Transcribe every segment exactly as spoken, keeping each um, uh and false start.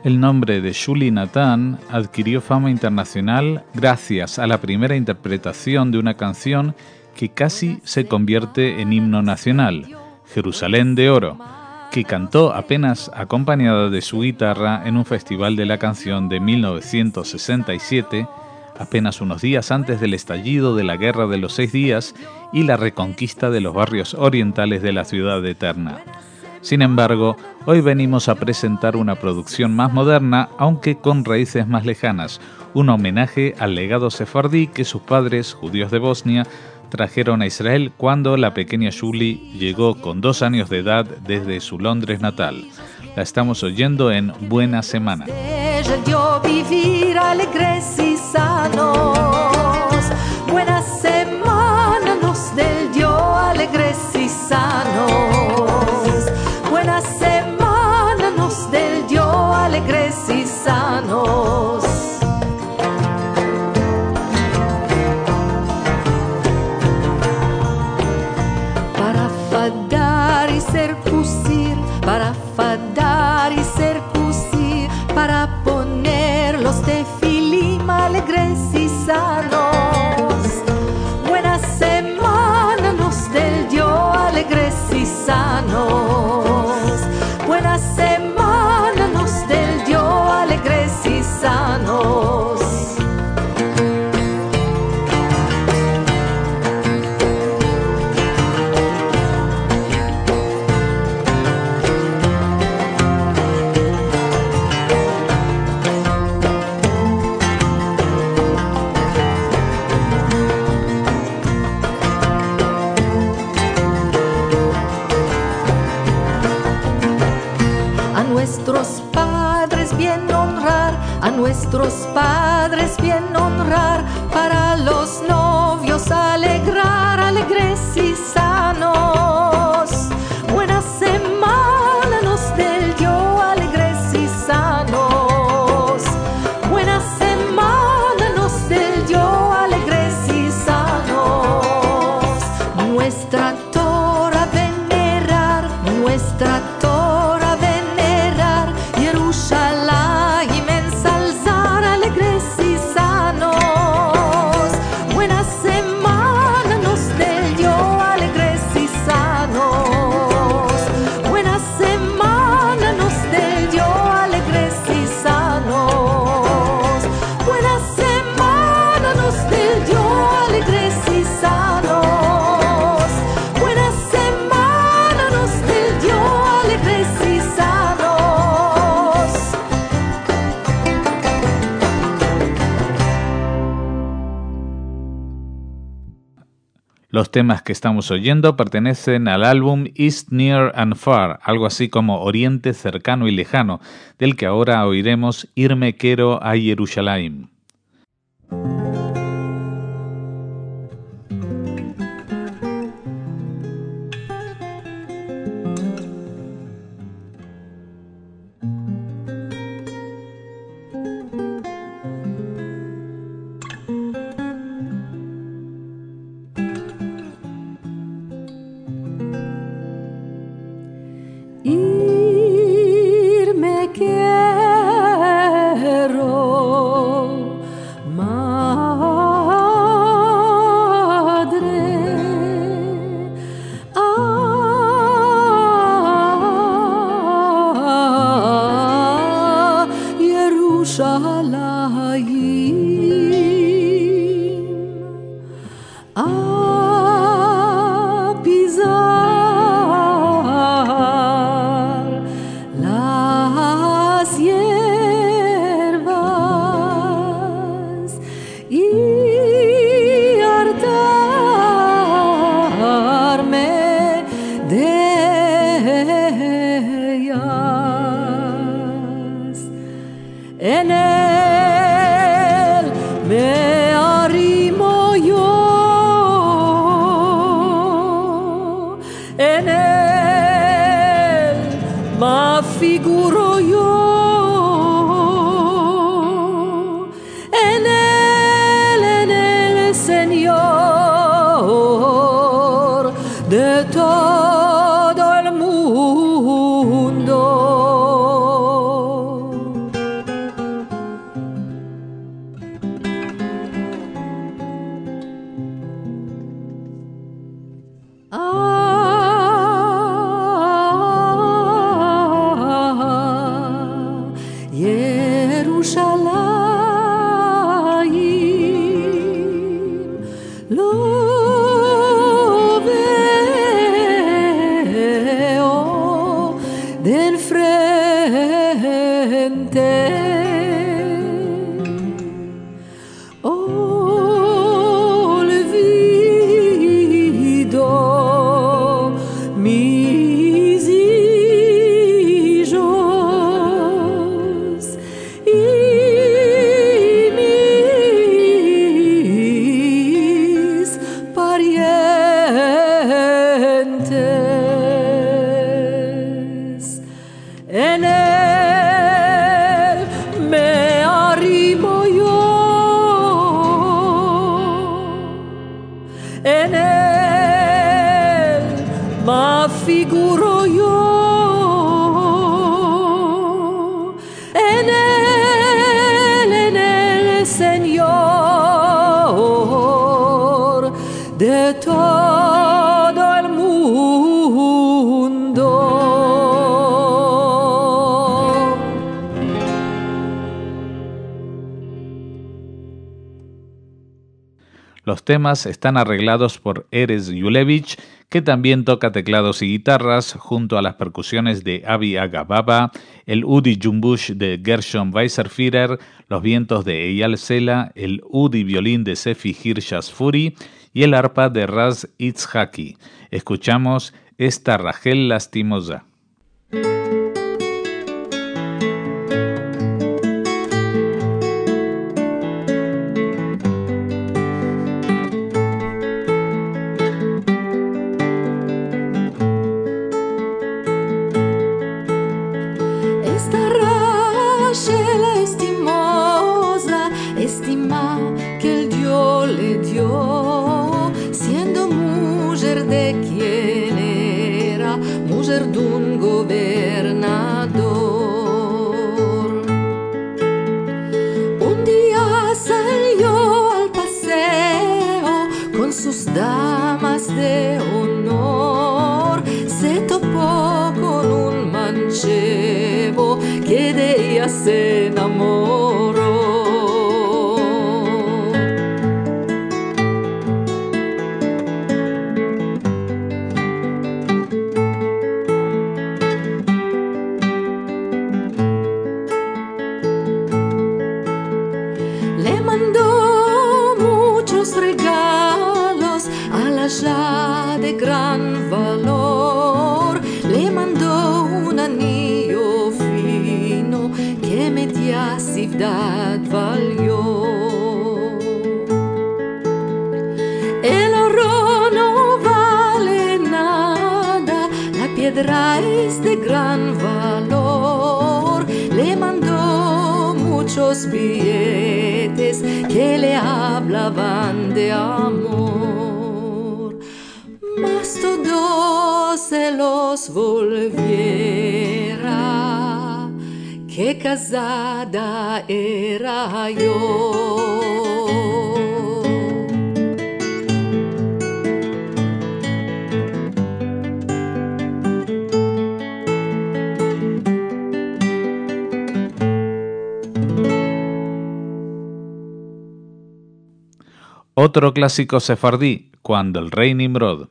El nombre de Shuli Natan adquirió fama internacional gracias a la primera interpretación de una canción que casi se convierte en himno nacional, Jerusalén de Oro, que cantó apenas acompañada de su guitarra en un festival de la canción de mil novecientos sesenta y siete, apenas unos días antes del estallido de la Guerra de los Seis Días y la reconquista de los barrios orientales de la Ciudad Eterna. Sin embargo, hoy venimos a presentar una producción más moderna, aunque con raíces más lejanas, un homenaje al legado sefardí que sus padres, judíos de Bosnia, trajeron a Israel cuando la pequeña Shuli llegó con dos años de edad desde su Londres natal. La estamos oyendo en Buena Semana. Buena semana nos del dio alegres y sanos. Buena semana nos del dio alegres y sanos. Para fadar y circuncir, para fadar y circuncir, para poner los tefilim alegres y sanos. Buena semana nos del dio alegres y sanos. Buena semana nos del dio alegres y sanos. Nuestros padres bien honrar, a nuestros padres bien honrar, para los novios alegrar, alegres y sanos. Buena semana nos del dio alegres y sanos. Buena semana nos del dio alegres y sanos. Nuestra Torah venerar, nuestra Torah venerar, Yerushalayim ensalzar, alegres y sanos. Buena semana nos del dio alegres y sanos. Buena semana nos del dio alegres y sanos. Buena semana nos del dio alegres y sanos. Buena semana nos del dio alegres y sanos. Los temas que estamos oyendo pertenecen al álbum East, Near and Far, algo así como Oriente cercano y lejano, del que ahora oiremos Irme quiero a Jerusalén. Irme quiero, madre, a Jerusalén, a pisar las hierbas y hartarme de ellas. En él me arrimo yo, en él me figuro yo, en él, en el Señor de todo el mundo. Los temas están arreglados por Erez Yulevich, que también toca teclados y guitarras, junto a las percusiones de Avi Agababa, el Udi Jumbush de Gershon Weiserführer, los vientos de Eyal Sela, el Udi violín de Sefi Hirsch-Asfuri y el arpa de Raz Itzhaki. Escuchamos esta Rachel lastimosa. Damas de honor, se topó con un manchego que de ella se enamoró. Le mandó muchos regalos ya de gran valor, le mandó un anillo fino que media ciudad valió. El oro no vale nada, la piedra es de gran valor, le mandó muchos billetes que le hablaban de amor. Mas todos se los volviera, que casada era yo. Otro clásico sefardí, Cuando el rey Nimrod.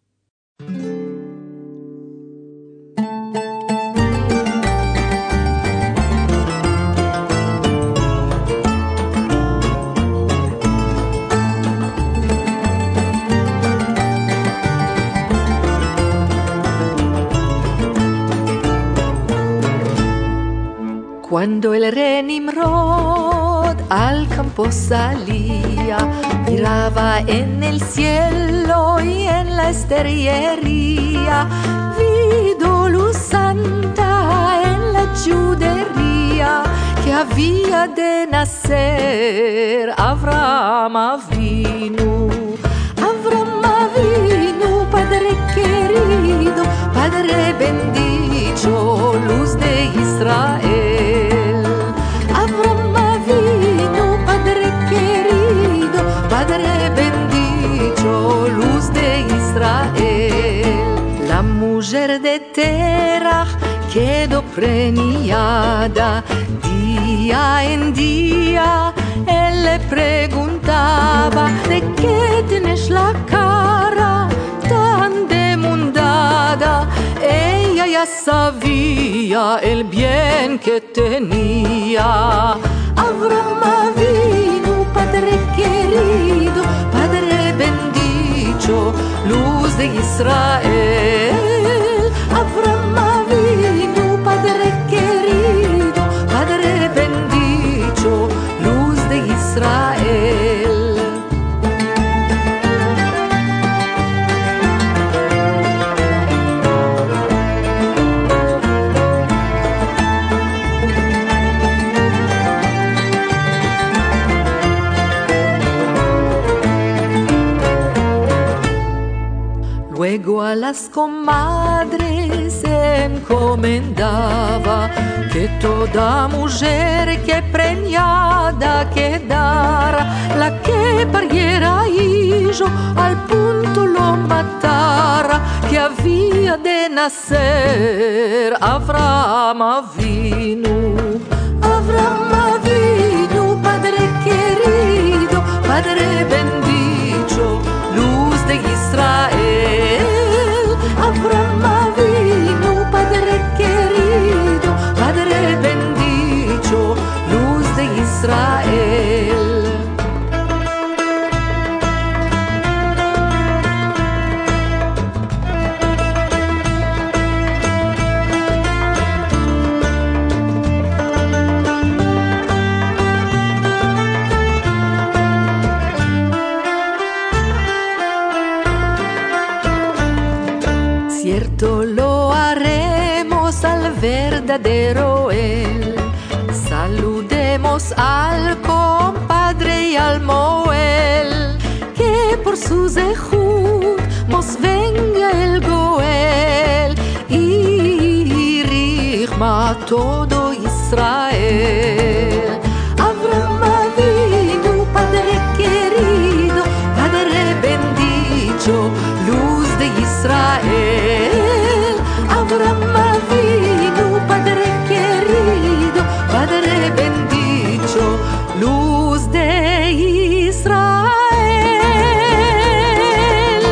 Cuando el rey Nimrod al campo salía, miraba en el cielo y en la estrellería, vido luz santa en la judería, que había de nacer Avraham Avinu. Avraham Avinu, Padre querido, Padre bendito, luz de Israel. Avraham Avinu, Padre querido, Padre bendito, luz de Israel. mujer de terach quedó preñada. Día en día él le preguntaba: ¿de qué tienes la cara tan demudada? Ella ya sabía el bien que tenía. Abraham Avinu, padre querido, padre bendito, luz de Israel. Abraham Avinu, padre querido, padre bendito, luz de Israel. Luego a las comadres encomendaba que toda mujer que preñada quedara, la que pariera hijo al punto lo matara, que había de nacer Abraham Avinu. Abraham Avinu, padre querido, padre bendito, luz de Israel. Abraham Avinu, padre querido, padre bendito, luz de Israel. Cierto lo haremos al verdadero él. Saludemos al compadre y al Moel, que por su zehut nos venga el Goel y rihma todo Israel. Abraham Avinu, padre querido, padre bendito, luz de Israel. Abraham Avinu, padre querido, padre bendito, luz de Israel.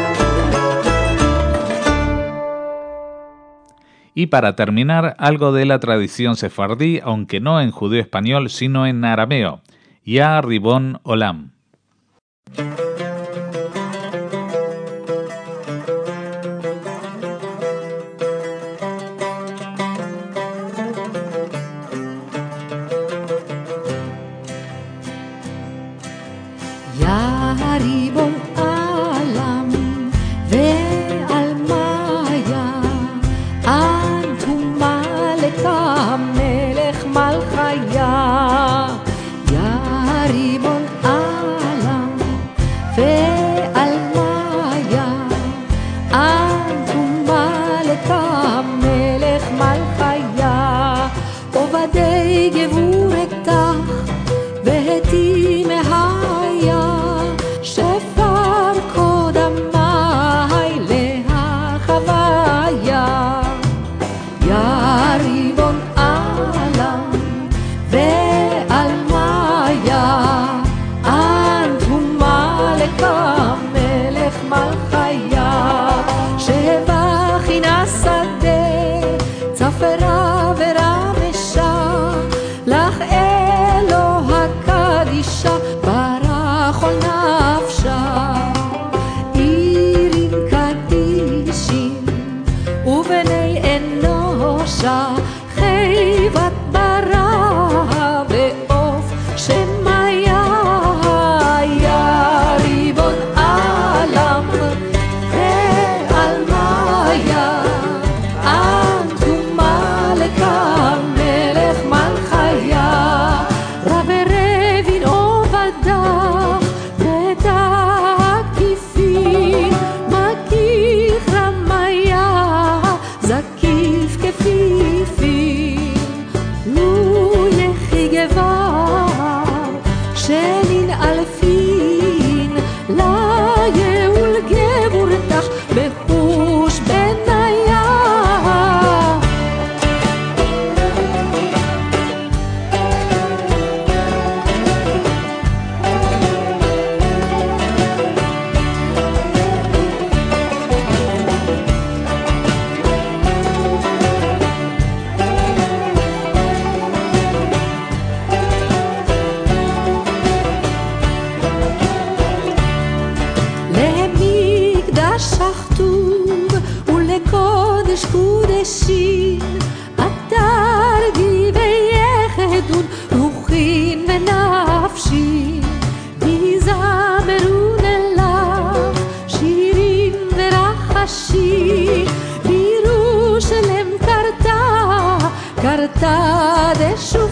Y para terminar, algo de la tradición sefardí, aunque no en judío español, sino en arameo. Ya Ribón Olam. ריבון עולם ועל מאיה אנטו מלך המלך מלכיה יא ריבון עולם ועל מאיה אנטו מלך המלך מלכיה עובדי גבורתך והתי מהיה שפר קודמי להחוויה יא ריבון עולם ועל מאיה אנטו מלך המלך מלכיה שבחינה שדה צפרה ורמשה לך אלוה קדישה ברח על נפשה עירים קדישים ובני אנושה חיבת ברא ועוף שמיה יא ריבון עולם ועל מאיה אנטו מלך המלך מלכיה רב רבין עובדה ותקיפין מקיך רמיה קודש קודשים, אתר דיבי יחדון, רוחין ונפשין, יזמרון אליו, שירים ורחשים, בירושלם קרתה, קרתה דשו